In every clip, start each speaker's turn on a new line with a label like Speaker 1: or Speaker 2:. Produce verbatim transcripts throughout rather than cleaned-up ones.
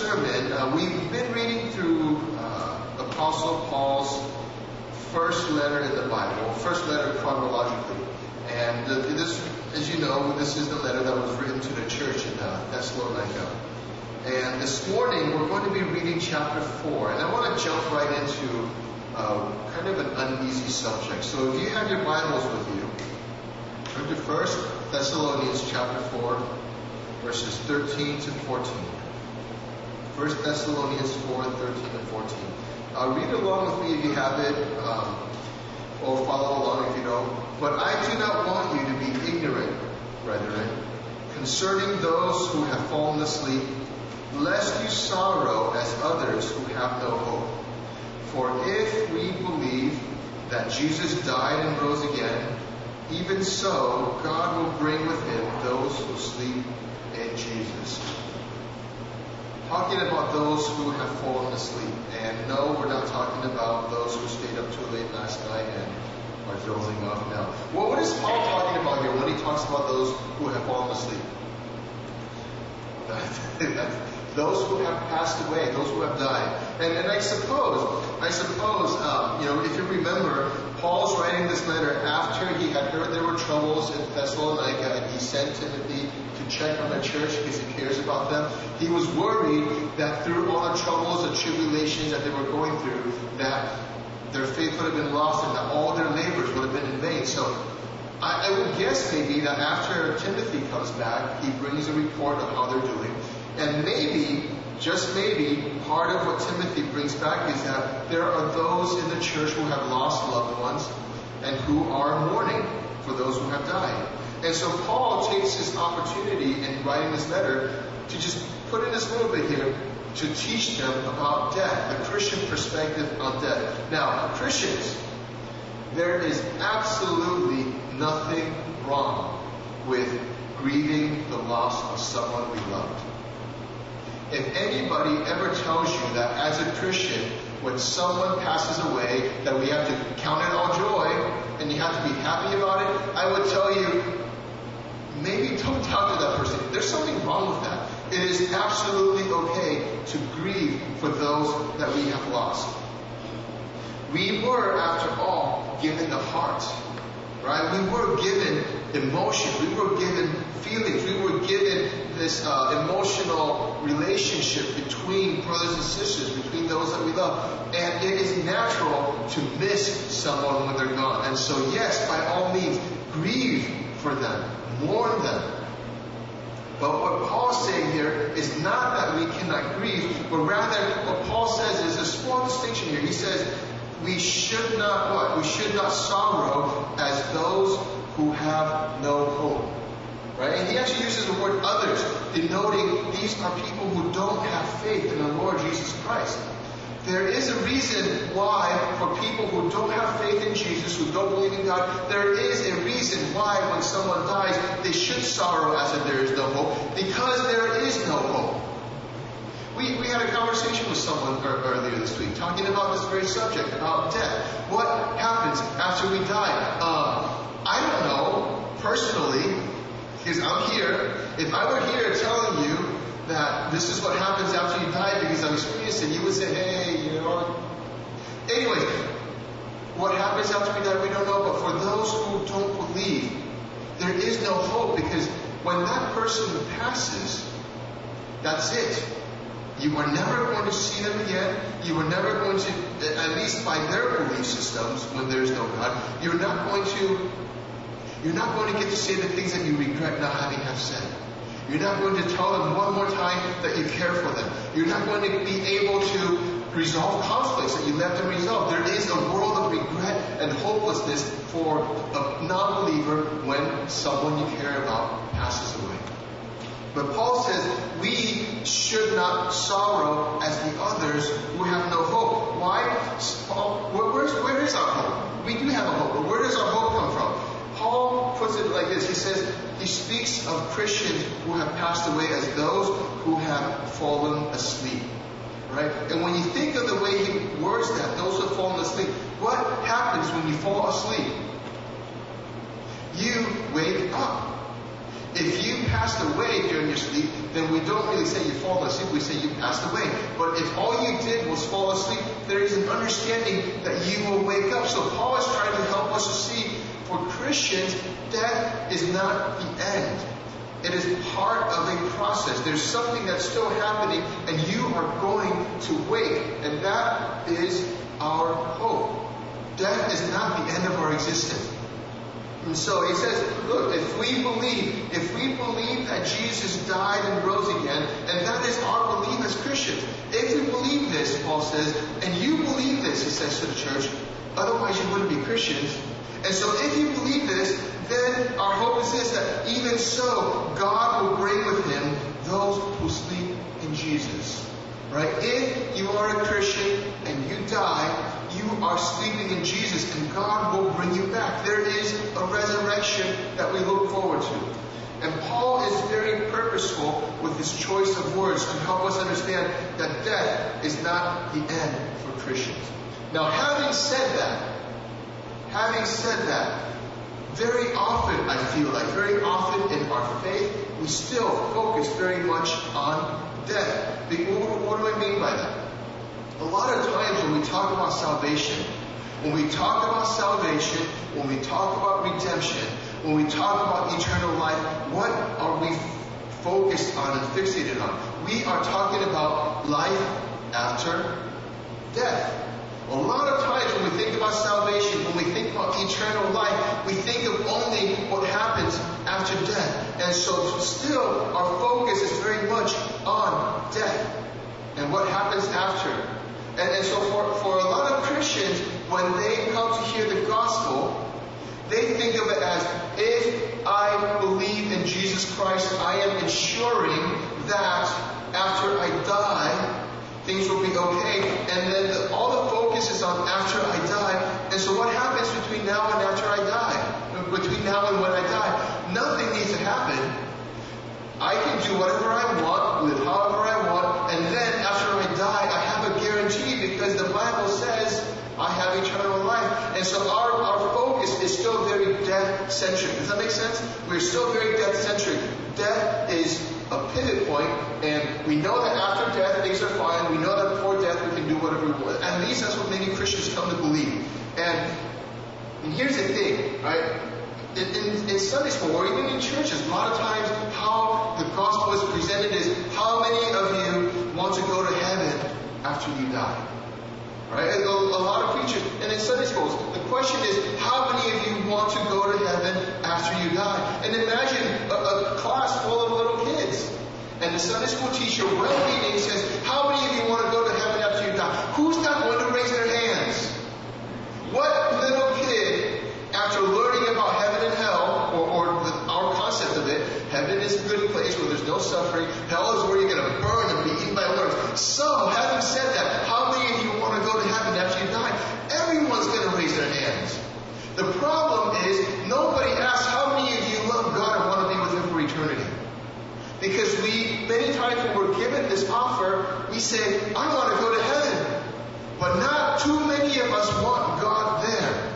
Speaker 1: sermon, uh, we've been reading through uh, Apostle Paul's first letter in the Bible, first letter chronologically. And uh, this, as you know, this is the letter that was written to the church in uh, Thessalonica. And this morning we're going to be reading chapter four. And I want to jump right into uh, kind of an uneasy subject. So if you have your Bibles with you, turn to First Thessalonians chapter four, verses thirteen to fourteen. First Thessalonians four, thirteen and fourteen. Uh, read along with me if you have it, um, or follow along if you don't. But I do not want you to be ignorant, brethren, concerning those who have fallen asleep, lest you sorrow as others who have no hope. For if we believe that Jesus died and rose again, even so God will bring with him those who sleep in Jesus. Talking about those who have fallen asleep. And no, we're not talking about those who stayed up too late last night and are dozing off now. Well, what is Paul talking about here when he talks about those who have fallen asleep? Those who have passed away, those who have died. And, and I suppose, I suppose, um, you know, if you remember, Paul's writing this letter after he had heard there were troubles in Thessalonica, and he sent Timothy to check on the church because he cares about them. He was worried that through all the troubles and tribulations that they were going through, that their faith would have been lost and that all their labors would have been in vain. So I, I would guess maybe that after Timothy comes back, he brings a report of how they're doing. And maybe, just maybe, part of what Timothy brings back is that there are those in the church who have lost loved ones and who are mourning for those who have died. And so Paul takes this opportunity in writing this letter to just put in this little bit here to teach them about death, the Christian perspective on death. Now, Christians, there is absolutely nothing wrong with grieving the loss of someone we loved. If anybody ever tells you that as a Christian, when someone passes away, that we have to count it all joy and you have to be happy about it, I would tell you, maybe don't talk to that person. There's something wrong with that. It is absolutely okay to grieve for those that we have lost. We were, after all, given the heart. Right? We were given emotion. We were given feelings. We were given this uh, emotional relationship between brothers and sisters, between those that we love. And it is natural to miss someone when they're gone. And so, yes, by all means, grieve for them. Mourn them. But what Paul's saying here is not that we cannot grieve, but rather what Paul says is a small distinction here. He says, we should not what? We should not sorrow as those who have no hope. Right? And he actually uses the word others, denoting these are people who don't have faith in the Lord Jesus Christ. There is a reason why for people who don't have faith in Jesus, who don't believe in God, there is a reason why when someone dies, they should sorrow as if there is no hope, because there is no hope. We, we had a conversation with someone earlier this week talking about this very subject, about death. What happens after we die? Uh, I don't know, personally, because I'm here. If I were here telling you that this is what happens after you die because I've experienced it, you would say, hey, you know. Anyways, what happens after we die, we don't know. But for those who don't believe, there is no hope, because when that person passes, that's it. You are never going to see them again. You are never going to, at least by their belief systems, when there is no God, you're not going to, you're not going to get to say the things that you regret not having have said. You're not going to tell them one more time that you care for them. You're not going to be able to resolve conflicts that you left unresolved. There is a world of regret and hopelessness for a non-believer when someone you care about passes away. But Paul says we should not sorrow as the others who have no hope. Why? Paul, where, where is our hope? We do have a hope, but where does our hope come from? Paul puts it like this. He says, he speaks of Christians who have passed away as those who have fallen asleep. Right? And when you think of the way he words that, those who have fallen asleep, what happens when you fall asleep? You wake up. If you passed away during your sleep, then we don't really say you fall asleep, we say you passed away. But if all you did was fall asleep, there is an understanding that you will wake up. So Paul is trying to help us to see, for Christians, death is not the end. It is part of a process. There's something that's still happening, and you are going to wake. And that is our hope. Death is not the end of our existence. And so he says, look, if we believe, if we believe that Jesus died and rose again, and that is our belief as Christians. If we believe this, Paul says, and you believe this, he says to the church, otherwise you wouldn't be Christians. And so if you believe this, then our hope is this, that even so, God will bring with him those who sleep in Jesus. Right? If you are a Christian and you die, you are sleeping in Jesus, and God will bring you back. There is a resurrection that we look forward to. And Paul is very purposeful with his choice of words to help us understand that death is not the end for Christians. Now, having said that, having said that, very often, I feel like, very often in our faith, we still focus very much on death. What do I mean by that? A lot of times when we talk about salvation, when we talk about salvation, when we talk about redemption, when we talk about eternal life, what are we focused on and fixated on? We are talking about life after death. A lot of times when we think about salvation, when we think about eternal life, we think of only what happens after death. And so still our focus is very much on death and what happens after. And, and so for, for a lot of Christians, when they come to hear the gospel, they think of it as, if I believe in Jesus Christ, I am ensuring that after I die, things will be okay. And then the, all the focus is on after I die. And so what happens between now and after I die? Between now and when I die? Nothing needs to happen. I can do whatever I want, live however I want, and then after I die, I have a guarantee because the Bible says I have eternal life. And so our, our focus is still very death-centric. Does that make sense? We're still very death-centric. Death is a pivot point, and we know that after death things are fine. We know that before death we can do whatever we want. At least that's what many Christians come to believe. And, and here's the thing, right? In, in, in Sunday school or even in churches, a lot of times how the gospel is presented is, how many of you want to go to heaven after you die? Right? A, a lot of preachers, and in Sunday schools, the question is, how many of you want to go to heaven after you die? And imagine a, a class full of little kids, and the Sunday school teacher, well-meaning, says, how many of you want to go to heaven after you die? Who's not going to raise their hands? What little kid, after learning about heaven and hell, or, or the, our concept of it, heaven is a good place where there's no suffering, hell is where you're going to burn and be eaten by worms. So, having said that, how many of you want to go to heaven after you die? Everyone's going to raise their hands. The problem is, nobody asks how many of you love God and want to be with Him for eternity. Because we, many times when we're given this offer, we say, I want to go to heaven. But not too many of us want God there.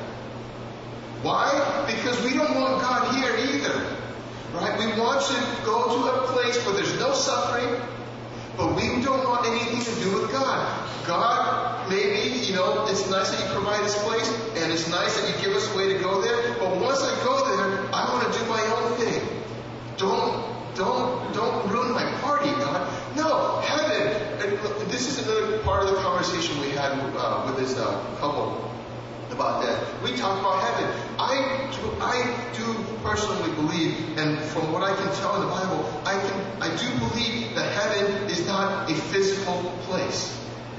Speaker 1: Why? Because we don't want God here either. Right? We want to go to a place where there's no suffering, but we don't want anything to do with God. God, maybe, you know, it's nice that you provide this place, and it's nice that you give us a way to go there, but once I go there, I want to do my own thing. Don't, don't, don't ruin my party, God. No, heaven. And this is another part of the conversation we had uh, with this uh, couple about that. We talk about heaven. I do, I do personally believe, and from what I can tell in the Bible, I can, I do believe that heaven is not a physical place.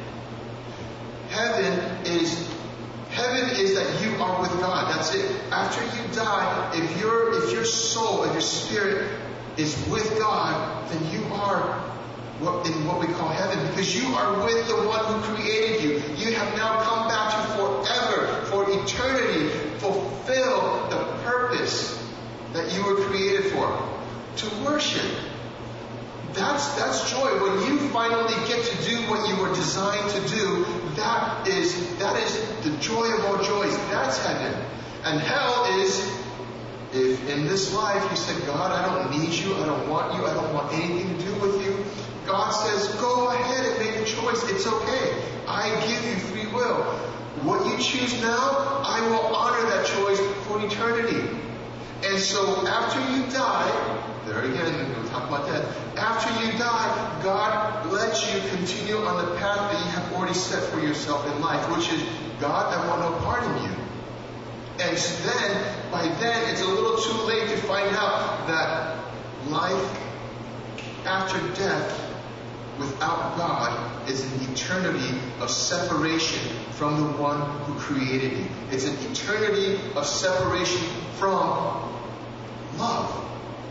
Speaker 1: Heaven is, heaven is that you are with God. That's it. After you die, if your, if your soul, if your spirit is with God, then you are in what we call heaven, because you are with the one who created you. You have now come back to forever, for eternity, fulfill the purpose that you were created for, to worship. That's, that's joy. When you finally get to do what you were designed to do, that is, that is the joy of all joys. That's heaven. And hell is if in this life you said, God, I don't need you, I don't want you, I don't want anything to do with you, God says, go ahead and make a choice. It's okay. I give you free will. What you choose now, I will honor that choice for eternity. And so after you die, there again, we'll talk about that. After you die, God lets you continue on the path that you have already set for yourself in life, which is, God, I want no part in you. And then, by then, it's a little too late to find out that life after death without God is an eternity of separation from the one who created you. It's an eternity of separation from love.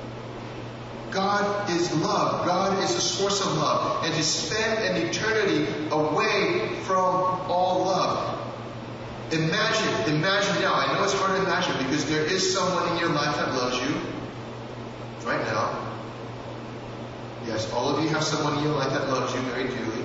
Speaker 1: God is love. God is the source of love. And to spend an eternity away from all love. Imagine, imagine now, I know it's hard to imagine because there is someone in your life that loves you right now. Yes, all of you have someone in your life that loves you very dearly.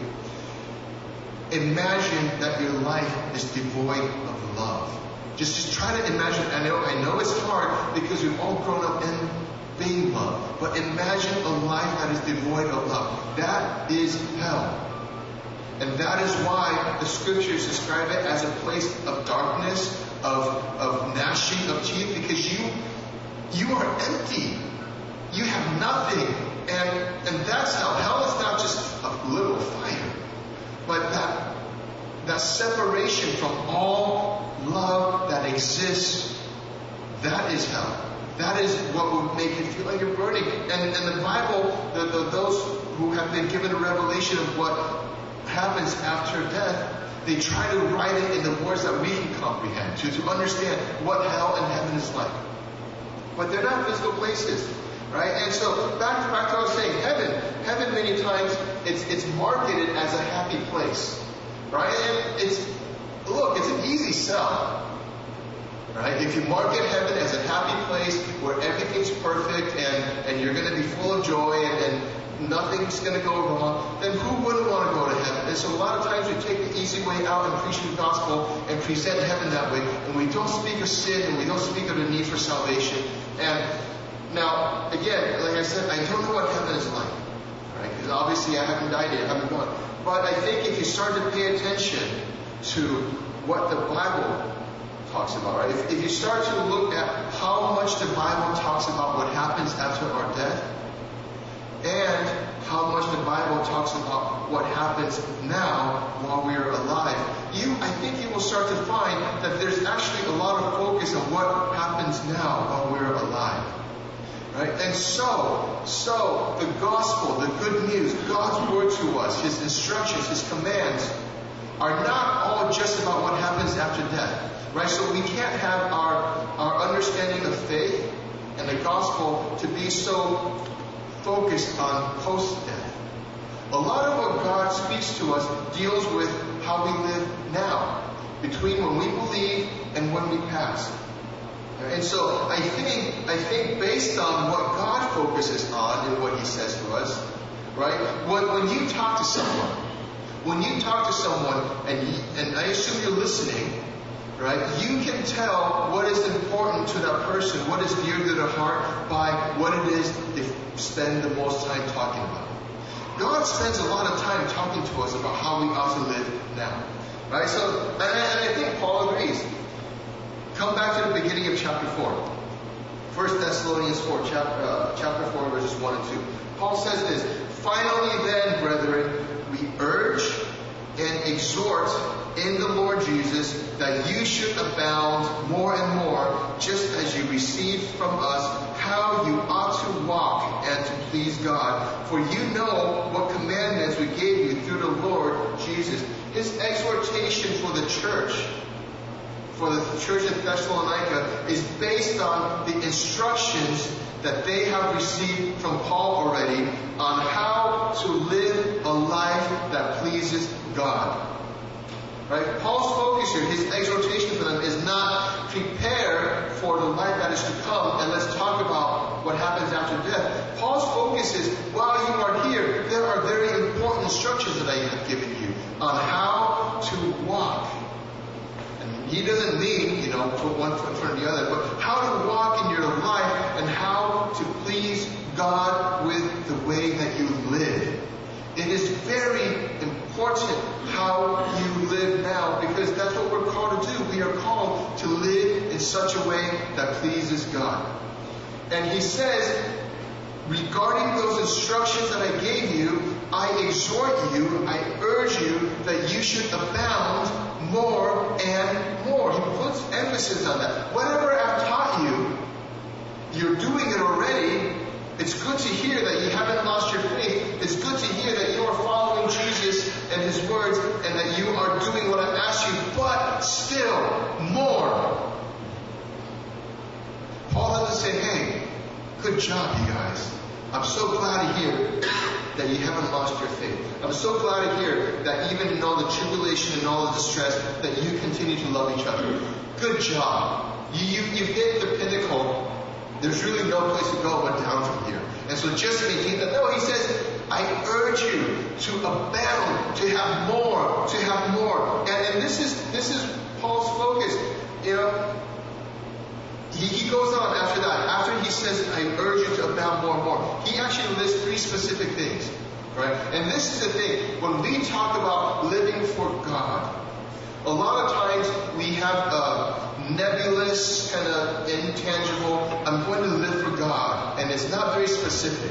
Speaker 1: Imagine that your life is devoid of love. Just, just try to imagine. I know, I know it's hard because we've all grown up in being loved. But imagine a life that is devoid of love. That is hell. And that is why the scriptures describe it as a place of darkness, of, of gnashing of teeth, because you, you are empty. You have nothing. And, and that's hell. Hell is not just a little fire, but that, that separation from all love that exists, that is hell. That is what would make you feel like you're burning. And, and the Bible, the, the, those who have been given a revelation of what happens after death, they try to write it in the words that we can comprehend, to, to understand what hell and heaven is like. But they're not physical places. Right? And so, back to, back to what I was saying, heaven, heaven many times, it's, it's marketed as a happy place. Right? And it's, look, it's an easy sell. Right? If you market heaven as a happy place where everything's perfect and, and you're going to be full of joy and, and nothing's going to go wrong, then who wouldn't want to go to heaven? And so a lot of times we take the easy way out and preach the gospel and present heaven that way, and we don't speak of sin and we don't speak of the need for salvation. And now, again, like I said, I don't know what heaven is like, right? Because obviously I haven't died yet, I haven't gone. But I think if you start to pay attention to what the Bible talks about, right? If, if you start to look at how much the Bible talks about what happens after our death, and how much the Bible talks about what happens now while we are alive, you, I think you will start to find that there's actually a lot of focus on what happens now while we're alive. Right? And so, so the gospel, the good news, God's word to us, His instructions, His commands, are not all just about what happens after death. Right? So we can't have our, our understanding of faith and the gospel to be so focused on post-death. A lot of what God speaks to us deals with how we live now, between when we believe and when we pass. And so I think, I think based on what God focuses on and what He says to us, right? When, when you talk to someone, when you talk to someone, and you, and I assume you're listening, right? You can tell what is important to that person, what is dear to their heart, by what it is they spend the most time talking about. God spends a lot of time talking to us about how we ought to live now, right? So, and I, and I think Paul agrees. Come back to the beginning of chapter four. First Thessalonians four, chapter, uh, chapter four, verses one and two. Paul says this, finally then, brethren, we urge and exhort in the Lord Jesus that you should abound more and more, just as you received from us how you ought to walk and to please God. For you know what commandments we gave you through the Lord Jesus. His exhortation for the church, for the church in Thessalonica, is based on the instructions that they have received from Paul already on how to live a life that pleases God. Right? Paul's focus here, his exhortation for them, is not prepare for the life that is to come and let's talk about what happens after death. Paul's focus is, while you are here, there are very important instructions that I have given you on how to walk. And he doesn't mean, you know, put one foot in front of the other, but how to walk in your life and how to please God with the way that you live. It is very important how you live now, because that's what we're called to do. We are called to live in such a way that pleases God. And he says, regarding those instructions that I gave you, I exhort you, I urge you that you should abound more and more. He puts emphasis on that. Whatever I've taught you, you're doing it already. It's good to hear that you haven't lost your faith. It's good to hear that you are following Jesus and His words and that you are doing what I've asked you, but still more. Paul doesn't say, hey, good job, you guys. I'm so glad to hear that you haven't lost your faith. I'm so glad to hear that even in all the tribulation and all the distress, that you continue to love each other. Good job. You, you, you've hit the pinnacle. There's really no place to go but down from here. And so just maintain that. No, he says, I urge you to abound, to have more, to have more. And, and this is this is Paul's focus. You know, he, he goes on after that. After he says, I urge you to abound more and more, he actually lists three specific things. Right? And this is the thing. When we talk about living for God, a lot of times we have a nebulous, kind of intangible, I'm going to live for God, and it's not very specific.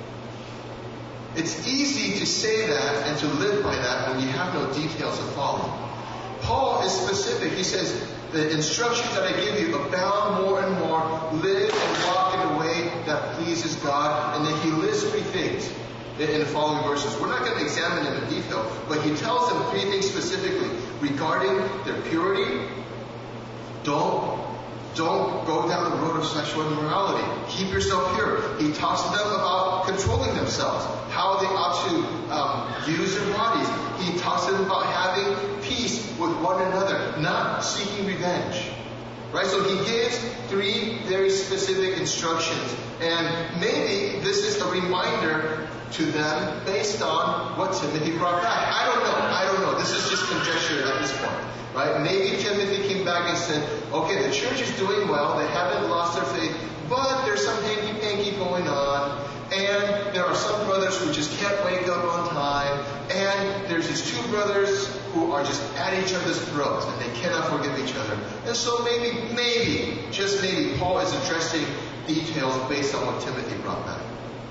Speaker 1: It's easy to say that and to live by that when you have no details to follow. Paul is specific. He says, the instructions that I give you, abound more and more, live and walk in a way that pleases God, and then he lists three things in the following verses. We're not going to examine them in detail, but he tells them three things specifically regarding their purity. Don't, don't go down the road of sexual immorality. Keep yourself pure. He talks to them about controlling themselves, how they ought to um, use their bodies. He talks to them about having peace with one another, not seeking revenge. Right? So he gives three very specific instructions. And maybe this is a reminder to them based on what Timothy brought back. I don't know. I don't know. This is just conjecture at this point. Right? Maybe Timothy came back and said, okay, the church is doing well. They haven't lost their faith, but there's some hanky-panky going on. And there are some brothers who just can't wake up on time. And there's these two brothers who are just at each other's throats and they cannot forgive each other. And so maybe, maybe, just maybe, Paul is addressing details based on what Timothy brought back.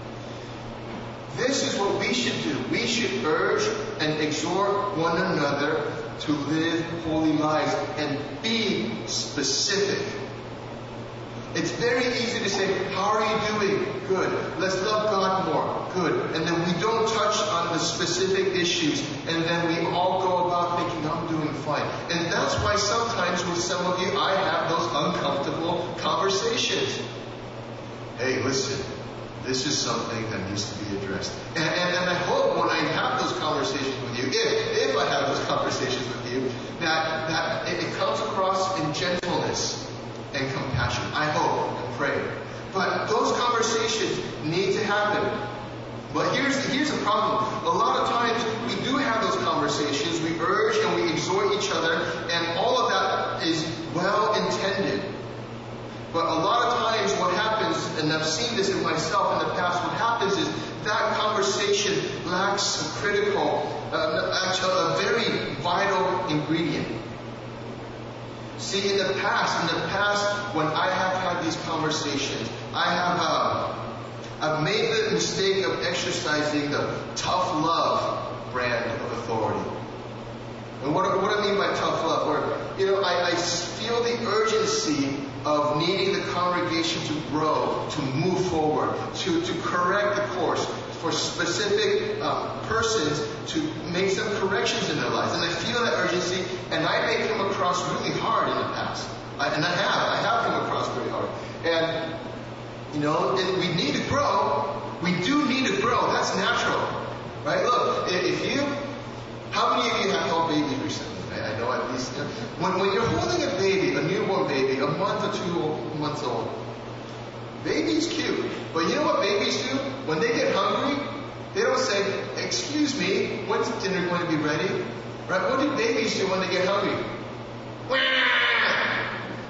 Speaker 1: This is what we should do. We should urge and exhort one another to live holy lives and be specific. It's very easy to say, how are you doing? Good. Let's love God more. Good. And then we don't touch on the specific issues. And then we all go about thinking, I'm doing fine. And that's why sometimes with some of you, I have those uncomfortable conversations. Hey, listen. This is something that needs to be addressed. And, and, and I hope when I have those conversations with you, if, if I have those conversations with you, that, that it, it comes across in gentleness and compassion. I hope and pray. But those conversations need to happen. But here's, here's the problem. A lot of times we do have those conversations. We urge and we exhort each other, and all of that is well intended. But a lot of times what happens, and I've seen this in myself in the past, what happens is that conversation lacks a critical, uh, a very vital ingredient. See, in the past, in the past, when I have had these conversations, I have, uh, I've made the mistake of exercising the tough love brand of authority. And what, what do I mean by tough love? Where, you know, I, I feel the urgency of needing the congregation to grow, to move forward, to, to correct the course, for specific uh, persons to make some corrections in their lives. And I feel that urgency, and I may come across really hard in the past. I, and I have. I have come across very hard. And, you know, and we need to grow. We do need to grow. That's natural. Right? Look, if you, how many of you have held babies recently? I know at least, you know, when, when you're holding a baby, a newborn baby, a month or two months old, baby's cute. But you know what babies do? When they get hungry, they don't say, excuse me, when's dinner going to be ready? Right? What do babies do when they get hungry?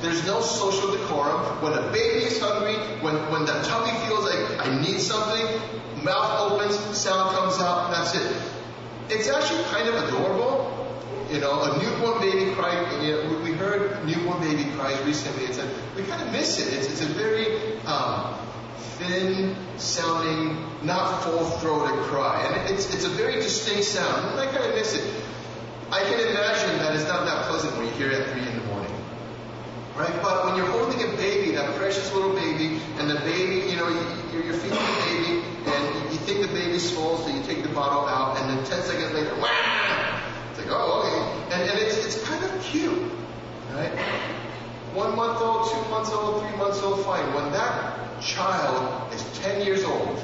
Speaker 1: There's no social decorum. When a baby is hungry, when, when the tummy feels like I need something, mouth opens, sound comes out, that's it. It's actually kind of adorable. You know, a newborn baby cry, you know, we heard newborn baby cries recently. It's a, we kind of miss it. It's, it's a very um, thin sounding, not full-throated cry. And it's, it's a very distinct sound. And I kind of miss it. I can imagine that it's not that pleasant when you hear it at three in the morning. Right? But when you're holding a baby, that precious little baby, and the baby, you know, you, you're feeding the baby, and you think the baby's full, so you take the bottle out, and then ten seconds later, wah! It's like, oh, okay. And, and it's, it's kind of cute. Right? One month old, two months old, three months old, fine. When that child is ten years old,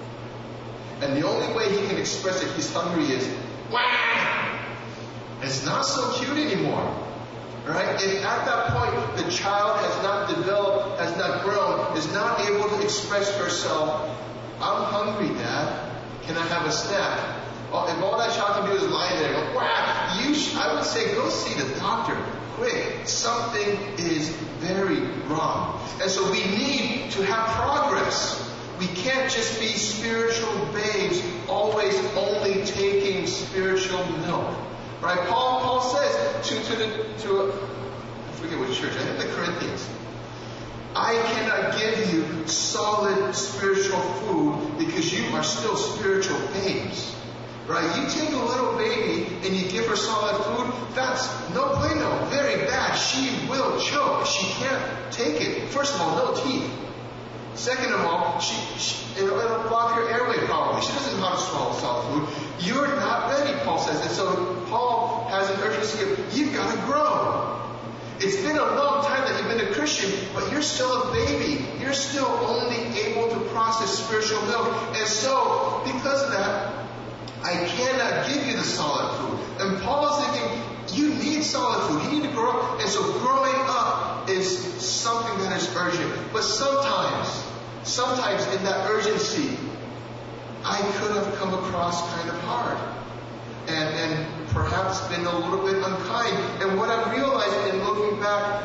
Speaker 1: and the only way he can express that he's hungry is, wah! It's not so cute anymore. Right? If at that point the child has not developed, has not grown, is not able to express herself, I'm hungry, Dad. Can I have a snack? Oh, if all that child can do is lie there and go, wow, you sh- I would say go see the doctor. Quick. Something is very wrong. And so we need to have progress. We can't just be spiritual babes, always only taking spiritual milk. Right? Paul Paul says to to the to I forget which church, I think the Corinthians. I cannot give you solid spiritual food because you are still spiritual babes. Right? You take a little baby and you give her solid food, that's no bueno, very bad. She will choke. She can't take it. First of all, no teeth. Second of all, she, she it'll, it'll block her airway probably. She doesn't know how to swallow solid food. You're not ready, Paul says. And so Paul has an urgency of, you've got to grow. It's been a long time that you've been a Christian, but you're still a baby. You're still only able to process spiritual milk. And so, because of that, I cannot give you the solid food. And Paul is thinking, you need solid food. You need to grow up. And so growing up is something that is urgent. But sometimes, sometimes in that urgency, I could have come across kind of hard. And, and perhaps been a little bit unkind. And what I've realized in looking back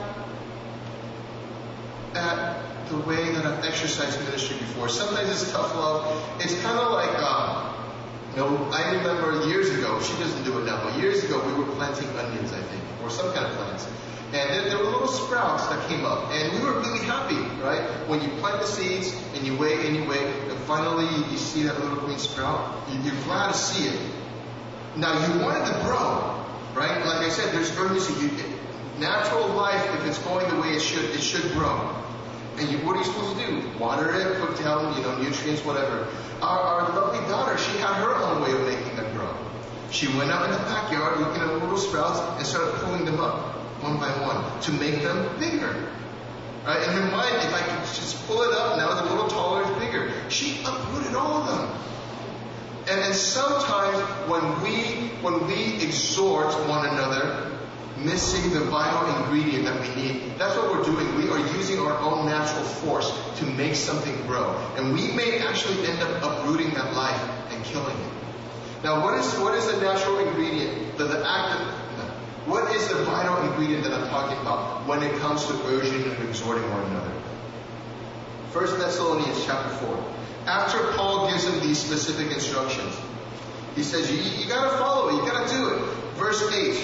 Speaker 1: at the way that I've exercised ministry before, sometimes it's tough love. It's kind of like, um, you know, I remember years ago, she doesn't do it now, but years ago we were planting onions, I think, or some kind of plants. And then there were little sprouts that came up, and we were really happy, right? When you plant the seeds, and you wait, and you wait, and finally you, you see that little green sprout, you're glad to see it. Now, you want it to grow, right? Like I said, there's urgency. You, natural life, if it's going the way it should, it should grow. And you, what are you supposed to do? Water it, put down, you know, nutrients, whatever. Our, our lovely daughter, she had her own way of making them grow. She went out in the backyard looking at the little sprouts and started pulling them up one by one to make them bigger. Right? In her mind, if I could just pull it up, now it's a little taller, it's bigger. She uprooted all of them. And, and sometimes when we when we exhort one another, missing the vital ingredient that we need, that's what we're doing. We are using our own natural force to make something grow. And we may actually end up uprooting that life and killing it. Now, what is what is the natural ingredient? The, the act of, no. What is the vital ingredient that I'm talking about when it comes to urging and exhorting one another? First Thessalonians chapter four. After Paul gives them these specific instructions, he says, you, you got to follow it. You got to do it. Verse eight.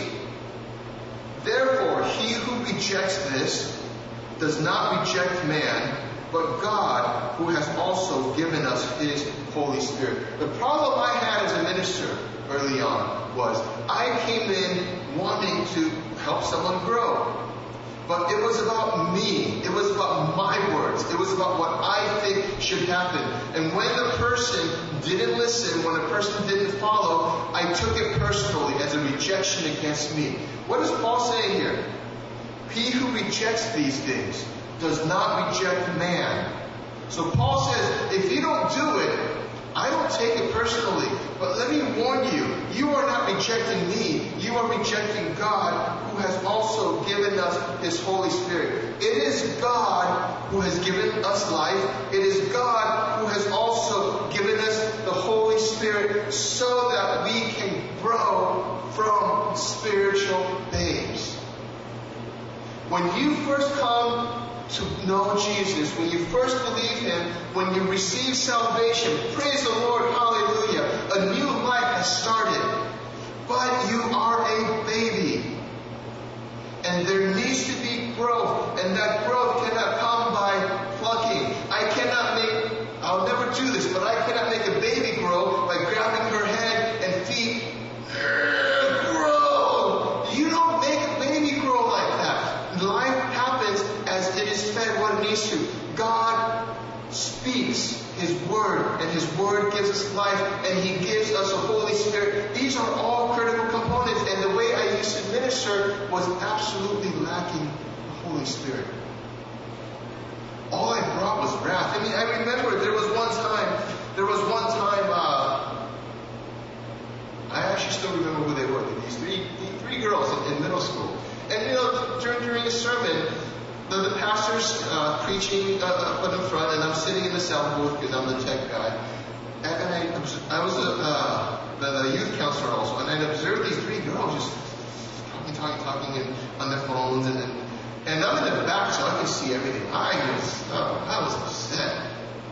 Speaker 1: Therefore, he who rejects this does not reject man, but God, who has also given us his Holy Spirit. The problem I had as a minister early on was I came in wanting to help someone grow. But it was about me. It was about my words. It was about what I think should happen. And when the person didn't listen, when the person didn't follow, I took it personally as a rejection against me. What is Paul saying here? He who rejects these things does not reject man. So Paul says, if you don't do it, I don't take it personally. But let me warn you, you are not rejecting me. You are rejecting God, who has also given us his Holy Spirit. It is God who has given us life. It is God who has also given us the Holy Spirit so that we can grow from spiritual babes. When you first come to know Jesus, when you first believe Him, when you receive salvation, praise the Lord, hallelujah, a new life has started. But you are a baby. And there needs to be growth, and that growth cannot come by plucking. I cannot make, I'll never do this, but I cannot make a baby grow by grabbing her head and feet. Grow! You don't make a baby grow like that. Life happens as it is fed what it needs to. God speaks His Word, and His Word gives us life, and He gives us a Holy Spirit. These are all critical components, and the way I used to minister was absolutely lacking the Holy Spirit. All I brought was wrath. I mean, I remember there was one time, there was one time, uh, I actually still remember who they were, these three, these three girls in, in middle school. And you know, during, during a sermon, The, the pastor's uh, preaching uh, up in front, and I'm sitting in the sound booth because I'm the tech guy. And, and I, I was a, uh, the, the youth counselor also, and I observed these three girls just talking, talking, talking in, on their phones, and, and and I'm in the back so I can see everything. I was, oh, I was upset.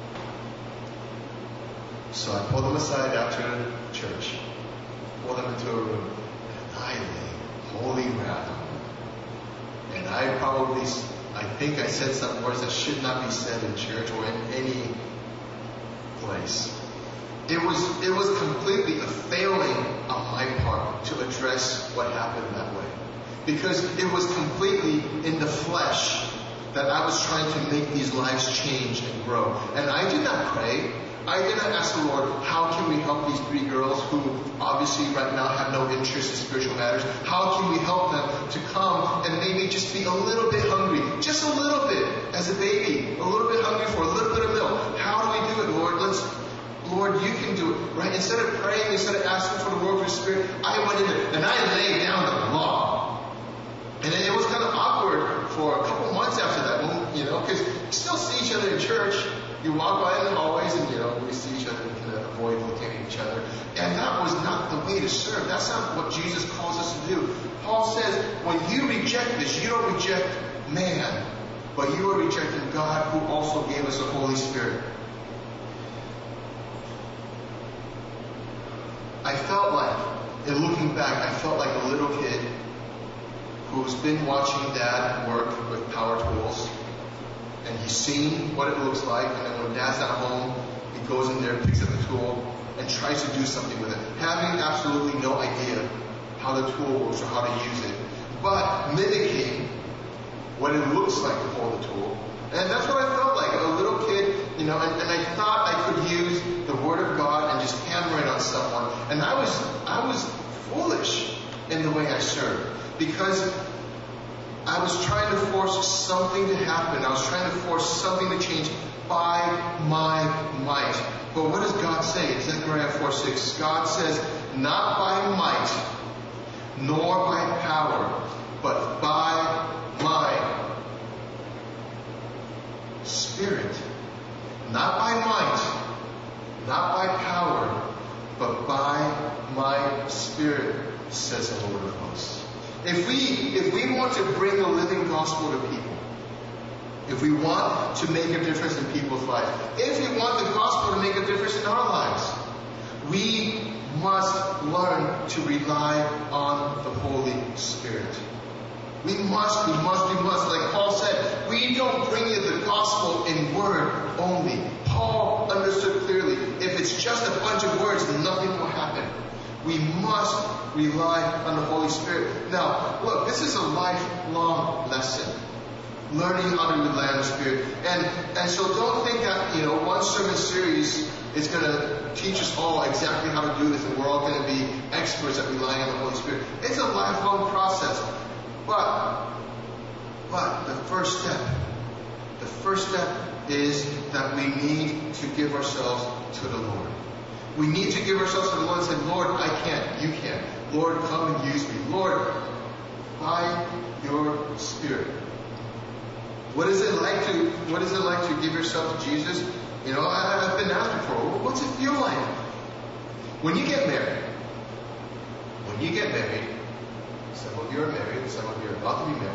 Speaker 1: So I pulled them aside after church, pulled them into a room, and I laid holy wrath on them. And I probably, I think I said some words that should not be said in church or in any place. It was, it was completely a failing on my part to address what happened that way. Because it was completely in the flesh that I was trying to make these lives change and grow. And I did not pray. I did not ask the Lord, how can we help these three girls who obviously right now have no interest in spiritual matters? How can we help them to come and maybe just be a little bit hungry? Just a little bit as a baby. A little bit hungry for a little bit of milk. How do we do it, Lord? Let's, Lord, you can do it. Right? Instead of praying, instead of asking for the word of the Spirit, I went in there and I laid down the law. And then it was kind of awkward for a couple months after that, you know, because we still see each other in church. You walk by in the hallways and, you know, we see each other and kind of avoid looking at each other. And that was not the way to serve. That's not what Jesus calls us to do. Paul says, when you reject this, you don't reject man, but you are rejecting God who also gave us the Holy Spirit. I felt like, in looking back, I felt like a little kid who's been watching Dad work with power tools. And he's seen what it looks like, and then when Dad's not home, he goes in there, picks up the tool, and tries to do something with it, having absolutely no idea how the tool works or how to use it, but mimicking what it looks like to hold the tool. And that's what I felt like, a little kid, you know, and, and I thought I could use the Word of God and just hammer it on someone. And I was, I was foolish in the way I served, because I was trying to force something to happen. I was trying to force something to change by my might. But what does God say in Zechariah four six? God says, not by might, nor by power, but by my Spirit. Not by might, not by power, but by my Spirit, says the Lord of hosts. If we, if we want to bring the living gospel to people, if we want to make a difference in people's lives, if we want the gospel to make a difference in our lives, we must learn to rely on the Holy Spirit. We must, we must, we must. Like Paul said, we don't bring you the gospel in word only. Paul understood clearly, if it's just a bunch of words, nothing will happen. We must rely on the Holy Spirit. Now, look, this is a lifelong lesson. Learning how to rely on the Spirit. And and so don't think that, you know, one sermon series is going to teach us all exactly how to do this and we're all going to be experts at relying on the Holy Spirit. It's a lifelong process. But, but the first step, the first step is that we need to give ourselves to the Lord. We need to give ourselves to the Lord and say, Lord, I can't, you can't. Lord, come and use me. Lord, by your Spirit. What is it like to, what is it like to give yourself to Jesus? You know, I, I've been asked before, what's it feel like? When you get married, when you get married, some of you are married, some of you are about to be married,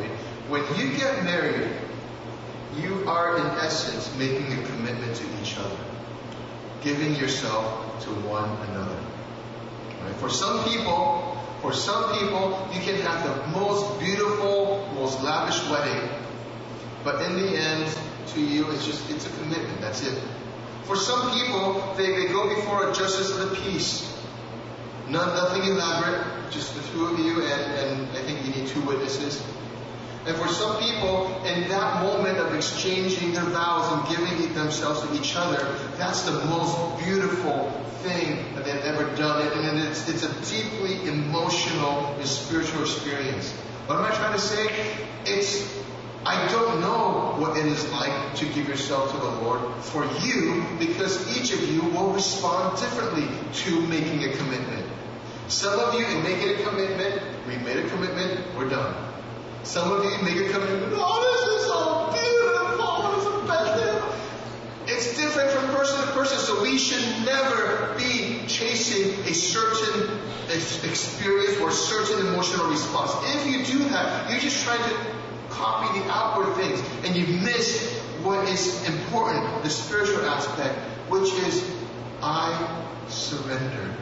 Speaker 1: When you get married, you are in essence making a commitment to each other, giving yourself to one another. Right? For some people, for some people, you can have the most beautiful, most lavish wedding, but in the end, to you, it's just it's a commitment. That's it. For some people, they, they go before a justice of the peace. None, nothing elaborate, just the two of you, and, and I think you need two witnesses. And for some people, in that moment of exchanging their vows and giving themselves to each other, that's the most beautiful thing that they've ever done. And it's, it's a deeply emotional and spiritual experience. What am I trying to say? It's, I don't know what it is like to give yourself to the Lord for you, because each of you will respond differently to making a commitment. Some of you, in making a commitment, we made a commitment, we're done. Some of you make a commitment, oh, this is so beautiful, it's the best thing. It's different from person to person, so we should never be chasing a certain experience or a certain emotional response. If you do that, you're just trying to copy the outward things, and you miss what is important, the spiritual aspect, which is, I surrender.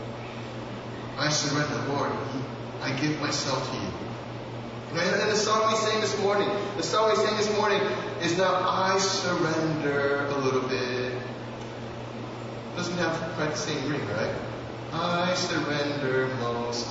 Speaker 1: I surrender, Lord. I give myself to you. And the song we sang this morning, the song we sang this morning is not I surrender a little bit. Doesn't have quite the same ring, right? I surrender most.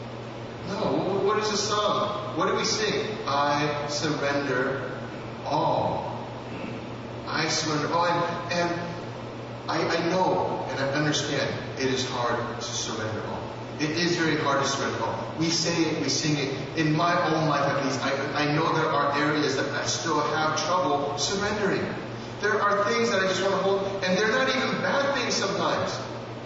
Speaker 1: No, what is the song? What do we sing? I surrender all. I surrender all. And, and I, I know and I understand it is hard to surrender all. It is very hard to surrender all. We say it, we sing it. In my own life at least, I, I know there are areas that I still have trouble surrendering. There are things that I just want to hold, and they're not even bad things sometimes.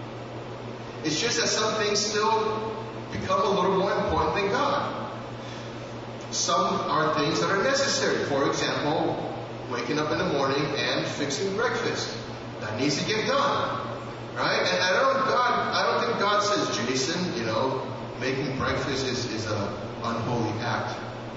Speaker 1: It's just that some things still become a little more important than God. Some are things that are necessary. For example, waking up in the morning and fixing breakfast. That needs to get done. Right? And I don't God I don't think God says, Jason, you know, making breakfast is, is an unholy act.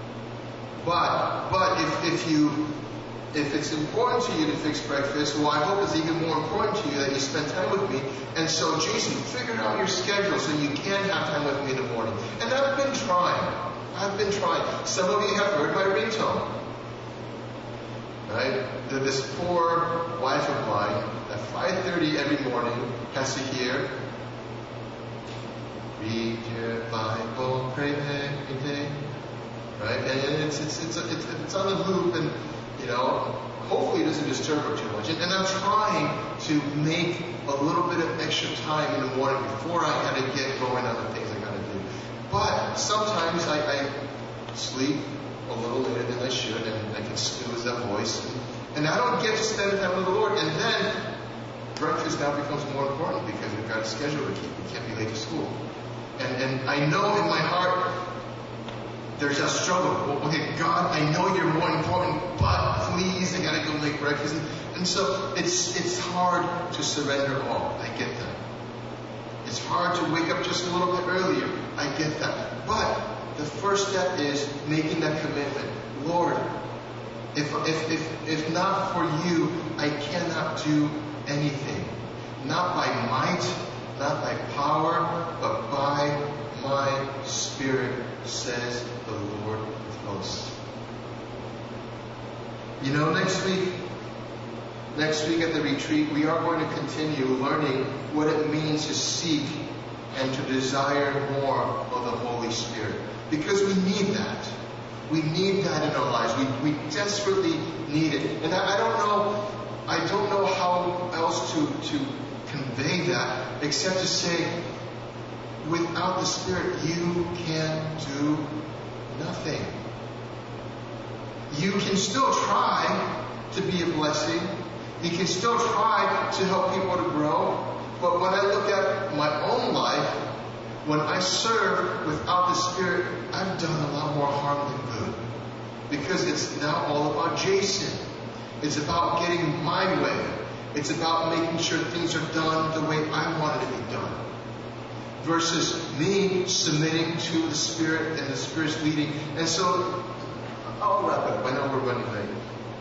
Speaker 1: But but if, if you if it's important to you to fix breakfast, well, I hope it's even more important to you that you spend time with me. And so, Jason, figure out your schedule so you can have time with me in the morning. And I've been trying. I've been trying. Some of you have heard my ringtone. Right? This poor wife of mine at five thirty every morning has to hear, read your Bible, pray every day. Right? And it's it's it's it's, it's on the loop, and you know, hopefully it doesn't disturb her too much. And, and I'm trying to make a little bit of extra time in the morning before I gotta get going on the things I gotta do. But sometimes I, I sleep a little later than I should, and I can snooze that voice, and, and I don't get to spend time with the Lord. And then breakfast now becomes more important because we've got a schedule to keep. We can't be late to school. And and I know in my heart there's a struggle. Well, okay, God, I know you're more important, but please, I gotta go make breakfast. And, and so it's it's hard to surrender all. I get that. It's hard to wake up just a little bit earlier. I get that. But the first step is making that commitment. Lord, if, if, if, if not for you, I cannot do anything. Not by might, not by power, but by my Spirit, says the Lord of hosts. You know, next week, next week at the retreat, we are going to continue learning what it means to seek and to desire more of the Holy Spirit. Because we need that. We need that in our lives. We, we desperately need it. And I, I don't know, I don't know how else to, to convey that except to say, without the Spirit, you can do nothing. You can still try to be a blessing. You can still try to help people to grow. But when I look at my own life, when I serve without the Spirit, I've done a lot more harm than good. Because it's now all about Jason. It's about getting my way. It's about making sure things are done the way I want it to be done. Versus me submitting to the Spirit and the Spirit's leading. And so I'll wrap it up. I know we're running late.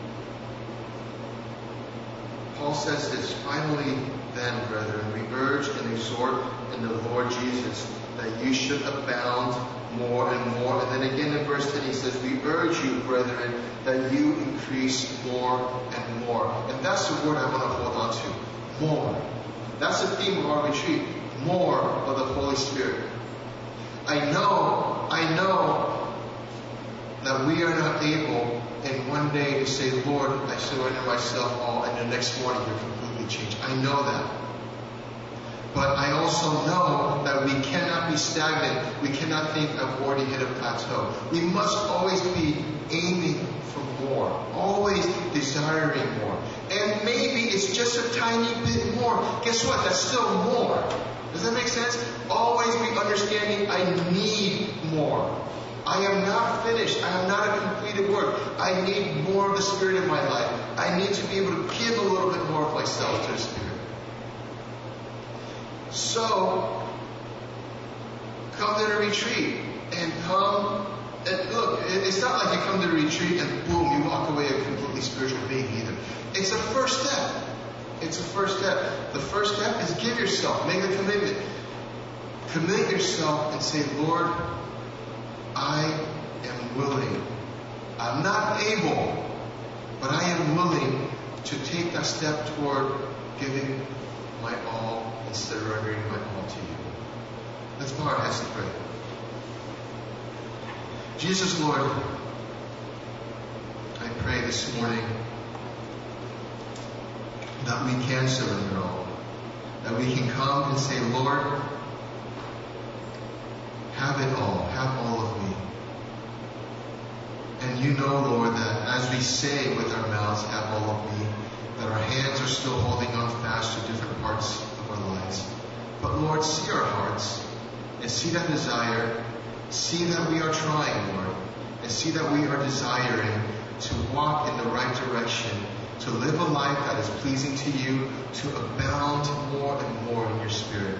Speaker 1: Paul says this, finally then, brethren, we urge and exhort in the Lord Jesus that you should abound more and more. And then again in verse ten he says, we urge you, brethren, that you increase more and more. And that's the word I want to hold on to. More. That's the theme of our retreat. More of the Holy Spirit. I know, I know that we are not able in one day to say, Lord, I surrender myself all, and the next morning you're completely changed. I know that. But I also know that we cannot be stagnant. We cannot think I've already hit a plateau. We must always be aiming for more. Always desiring more. And maybe it's just a tiny bit more. Guess what? That's still more. Does that make sense? Always be understanding I need more. I am not finished. I am not a completed work. I need more of the Spirit in my life. I need to be able to give a little bit more of myself to the Spirit. So, come to the retreat and come, and look, it's not like you come to the retreat and boom, you walk away a completely spiritual being either. It's a first step. It's a first step. The first step is give yourself, make a commitment. Commit yourself and say, Lord, I am willing. I'm not able, but I am willing to take that step toward giving my all and surrendering my all to you. Let's bow our heads and pray. Jesus, Lord, I pray this morning that we can surrender all. That we can come and say, Lord, have it all. Have all of me. And you know, Lord, that as we say with our mouths, have all of me, that our hands are still holding on fast to different parts of our lives. But Lord, see our hearts and see that desire. See that we are trying, Lord, and see that we are desiring to walk in the right direction, to live a life that is pleasing to you, to abound more and more in your Spirit.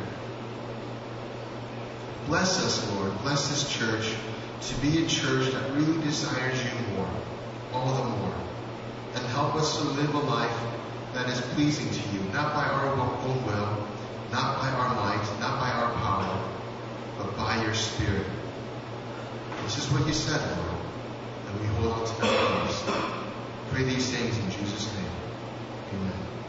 Speaker 1: Bless us, Lord. Bless this church to be a church that really desires you more, all the more. And help us to live a life that is pleasing to you, not by our own will, not by our might, not by our power, but by your Spirit. This is what you said, Lord, and we hold on to that promise. Pray these things in Jesus' name. Amen.